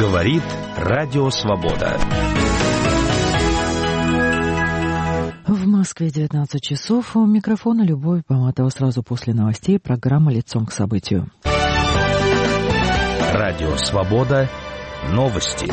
Говорит Радио Свобода. В Москве 19 часов. У микрофона Любовь Поматова. Сразу после новостей программа «Лицом к событию». Радио Свобода. Новости.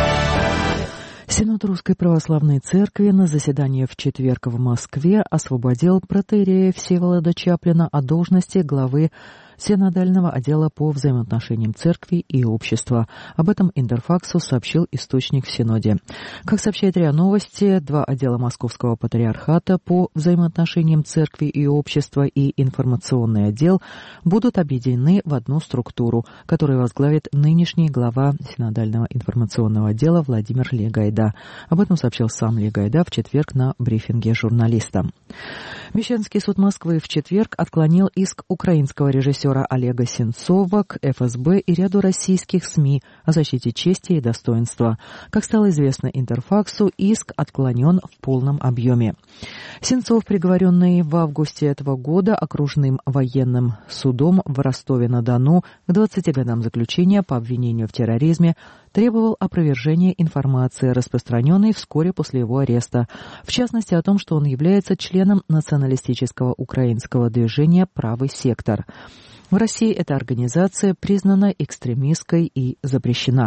Синод Русской Православной Церкви на заседании в четверг в Москве освободил протоиерея Всеволода Чаплина от должности главы Синодального отдела по взаимоотношениям церкви и общества. Об этом Интерфаксу сообщил источник в Синоде. Как сообщает РИА Новости, два отдела Московского патриархата по взаимоотношениям церкви и общества и информационный отдел будут объединены в одну структуру, которую возглавит нынешний глава Синодального информационного отдела Владимир Легайда. Об этом сообщил сам Легайда в четверг на брифинге журналистам. Мещанский суд Москвы в четверг отклонил иск украинского режиссера Олега Сенцова к ФСБ и ряду российских СМИ о защите чести и достоинства. Как стало известно Интерфаксу, иск отклонен в полном объеме. Сенцов, приговоренный в августе этого года окружным военным судом в Ростове-на-Дону к 20 годам заключения по обвинению в терроризме, требовал опровержения информации, распространенной вскоре после его ареста, в частности о том, что он является членом националистического украинского движения «Правый сектор». В России эта организация признана экстремистской и запрещена.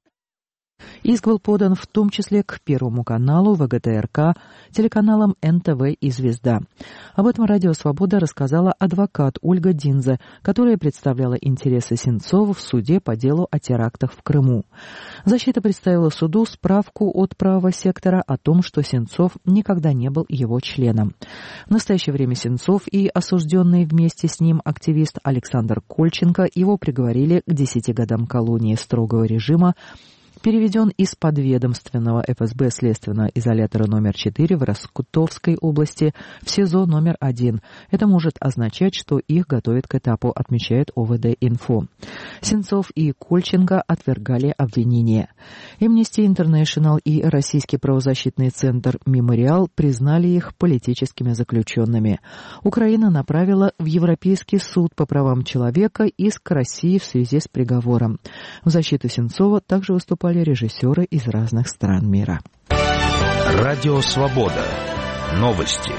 Иск был подан в том числе к Первому каналу, ВГТРК, телеканалам НТВ и «Звезда». Об этом Радио Свобода рассказала адвокат Ольга Динзе, которая представляла интересы Сенцова в суде по делу о терактах в Крыму. Защита представила суду справку от правого сектора о том, что Сенцов никогда не был его членом. В настоящее время Сенцов и осужденный вместе с ним активист Александр Кольченко его приговорили к 10 годам колонии строгого режима, переведен из подведомственного ФСБ следственного изолятора номер 4 в Ростовской области в СИЗО номер 1. Это может означать, что их готовят к этапу, отмечает ОВД-Инфо. Сенцов и Кольченко отвергали обвинения. Amnesty International и Российский правозащитный центр «Мемориал» признали их политическими заключенными. Украина направила в Европейский суд по правам человека иск России в связи с приговором. В защиту Сенцова также выступали режиссеры из разных стран мира. Радио Свобода. Новости.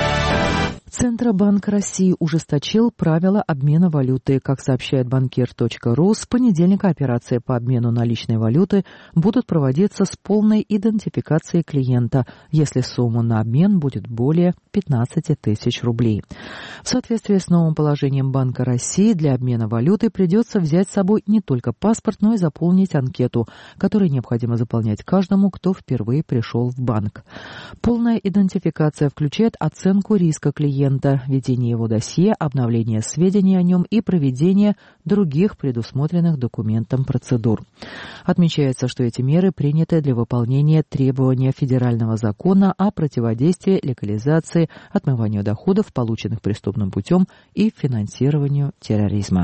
Центробанк России ужесточил правила обмена валюты. Как сообщает банкир.ру, с понедельника операции по обмену наличной валюты будут проводиться с полной идентификацией клиента, если сумма на обмен будет более 15 тысяч рублей. В соответствии с новым положением Банка России для обмена валюты придется взять с собой не только паспорт, но и заполнить анкету, которую необходимо заполнять каждому, кто впервые пришел в банк. Полная идентификация включает оценку риска клиента, ведение его досье, обновление сведений о нем и проведение других предусмотренных документом процедур. Отмечается, что эти меры приняты для выполнения требования федерального закона о противодействии легализации, отмыванию доходов, полученных преступным путем, и финансированию терроризма.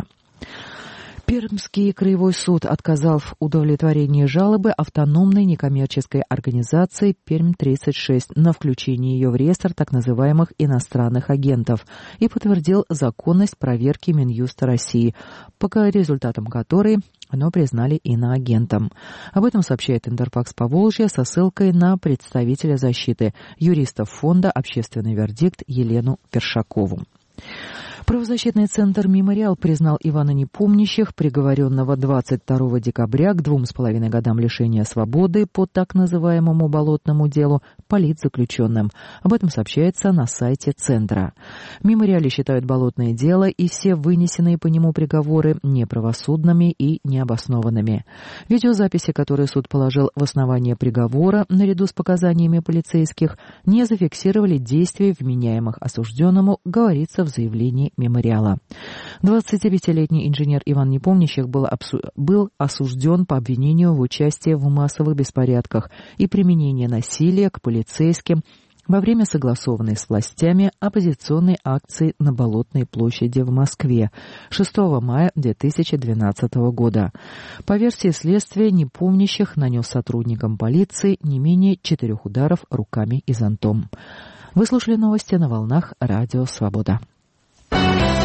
Пермский краевой суд отказал в удовлетворении жалобы автономной некоммерческой организации «Пермь-36» на включение ее в реестр так называемых иностранных агентов и подтвердил законность проверки Минюста России, по результатам которой оно признали иноагентом. Об этом сообщает Интерфакс Поволжья со ссылкой на представителя защиты, юристов фонда «Общественный вердикт» Елену Першакову. Правозащитный центр «Мемориал» признал Ивана Непомнящих, приговоренного 22 декабря к 2,5 годам лишения свободы по так называемому болотному делу, политзаключенным. Об этом сообщается на сайте центра. В «Мемориале» считают болотное дело и все вынесенные по нему приговоры неправосудными и необоснованными. Видеозаписи, которые суд положил в основание приговора, наряду с показаниями полицейских, не зафиксировали действий вменяемых осужденному, говорится в заявлении «Мемориала». 25-летний инженер Иван Непомнящих был осужден по обвинению в участии в массовых беспорядках и применении насилия к полицейским во время согласованной с властями оппозиционной акции на Болотной площади в Москве 6 мая 2012 года. По версии следствия, Непомнящих нанес сотрудникам полиции не менее 4 ударов руками и зонтом. Вы слушали новости на волнах Радио Свобода.